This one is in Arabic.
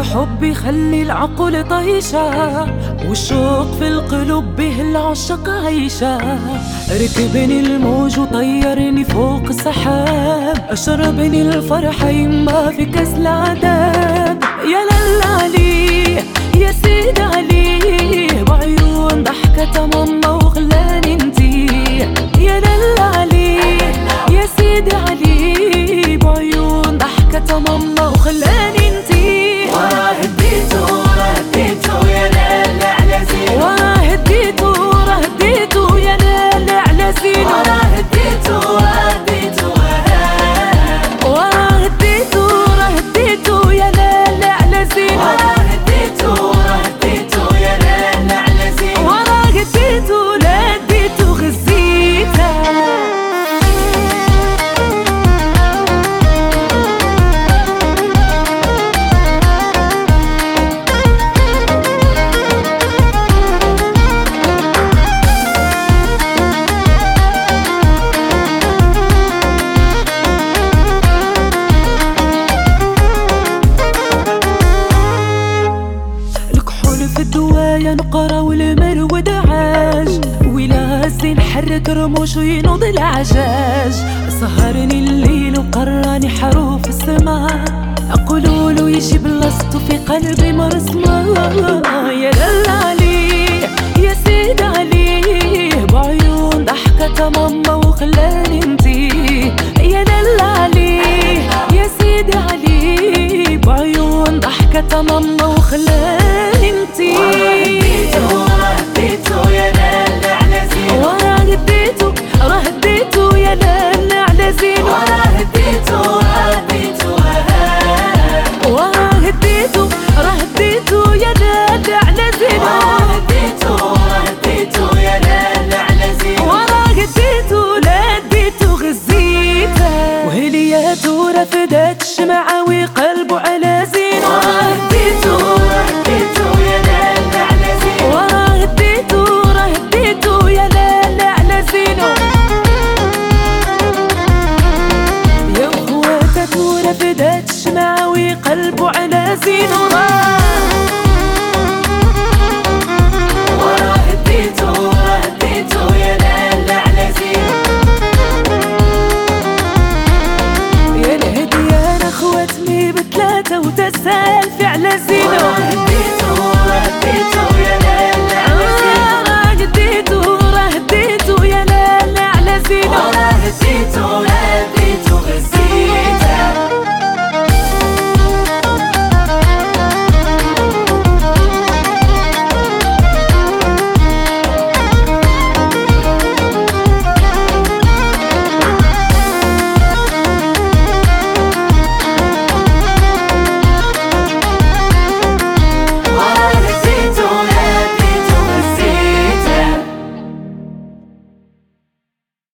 الحب يخلي العقل طيشة، والشوق في القلوب به العشق عيشة. ركبني الموج وطيرني فوق السحاب، أشربني الفرحة يما في كاس العذاب. يا لالا عليه يا سيد عليه، بعيون ضحكة ماما وخلاني انتي. يا لالا عليه يا سيد عليه، بعيون ضحكة ماما وخلاني انتي. وراه هديتو يا لالا على زينو، وراه هديتو يا لالا على زينو. وراه هديتو وراه هديتو يا لالا على زينو. وراه هديتو يا لالا على زينو. وراه هديتو لا هديتو غزيتها. في الدوايا نقرا والمر ودعاج، ولازم نحرك رموش وينوض العجاج. سهرني الليل وقراني حروف السماء، أقولوله يجي بلاصتو في قلبي مرسمة. يا لالا عليه يا سيد عليه، بعيون ضحكة ماما وخلاني انتي. يا لالا عليه يا سيد عليه، بعيون ضحكة ماما وخلاني انتي. وراه هديتو يا لالا على زينو، وراه هديتو يا لالا على زينو. وراه هديتو وراه هديتو يا لالا على زينو. وراه هديتو يا لالا على زينو. وراه هديتو لا هديتو غزيتها، وهلياتو رفدات الشمعة وقلبه على زينو. وراه هديتو يا لالا على زينو. وراه هديتو يا لالا على زينو. يا اخواتك رفدات الشمعة وقلبه على زينو. وراه هديتو يا لالا على زينو. يا الهدية انا خواتني بثلاثة وتسالفي على زينو. وراه هديتو يا لالا على زينو. راه هديتو يا لالا على زينو. وراه هديتو